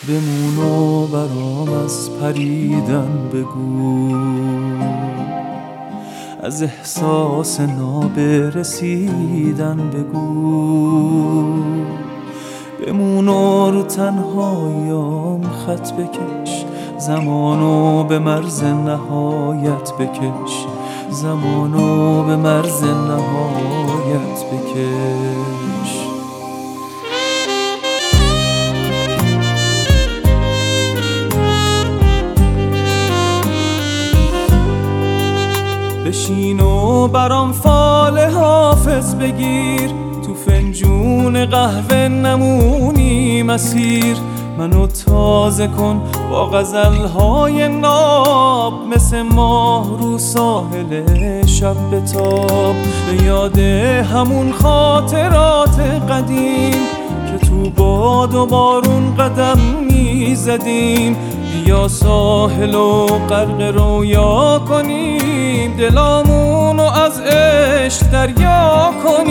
بمون و برام از پریدن بگو، از احساس نابرسیدن بگو، بمون و رو تنهاییام خط بکش، زمانو به مرز نهایت بکش، زمانو به مرز نهایت بکش. بشین و برام فال حافظ بگیر، تو فنجون قهوه نمونی مسیر، منو تازه کن با غزلهای ناب، مثل ماه رو ساحل شب بتاب، به یاد همون خاطرات قدیم که تو باد و بارون قدم میزدیم. بیا ساحل و غرق رویا کنیم، دلامونو از عشق دریا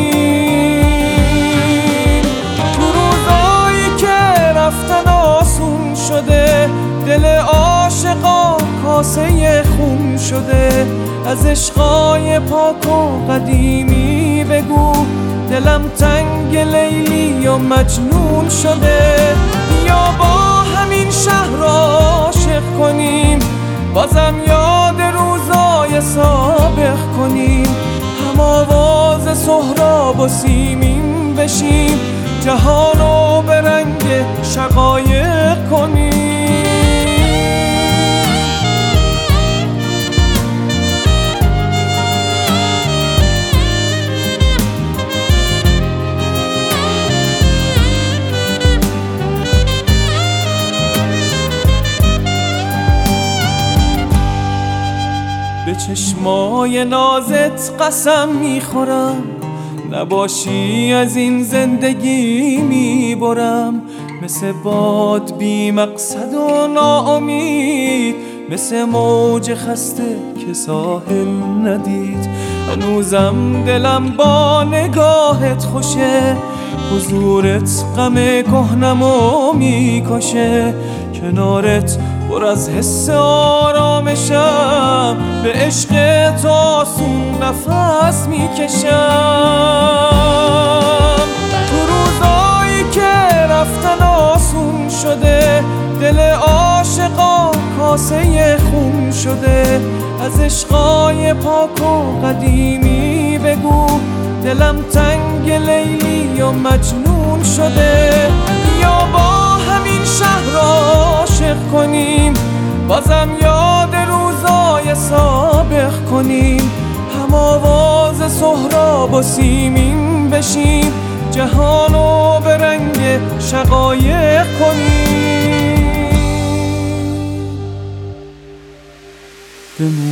کنیم. تو روزایی که رفتن آسون شده، دل عاشقا کاسه خون شده، از عشقای پاک و قدیمی بگو، دلم تنگ لیلی و مجنون شده. یا با همین شهر عاشق کنیم، بازم یاد روزای سابق کنیم، هم آواز سهراب و سیمین بشیم، جهانو به رنگ شقایق کنیم. به چشمای نازت قسم میخورم، نباشی از این زندگی میبرم. مثل باد بی مقصد و ناامید، مثل موج خسته که ساحل ندید. هنوزم دلم با نگاهت خوشه، حضورت غم کهنمو میکشه. کنارت پر از حس آرامشم، به عشق تو آسون نفس میکشم. تو روزایی که رفتن آسون شده، دل عاشقا کاسه خون شده، از عشقای پاک و قدیمی بگو، دلم تنگ لیلی و مجنون شده. یا با همین شهر عاشق کنیم، بازم یاد روزای سابق کنیم، هم آواز سهراب و سیمین بشیم، جهانو به رنگ شقایق کنیم.